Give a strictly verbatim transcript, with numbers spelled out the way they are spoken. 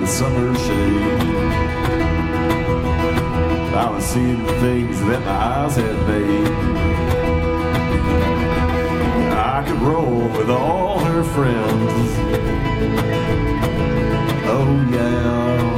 the summer shade. I was seeing things that my eyes had made. I could roll with all her friends. Oh yeah.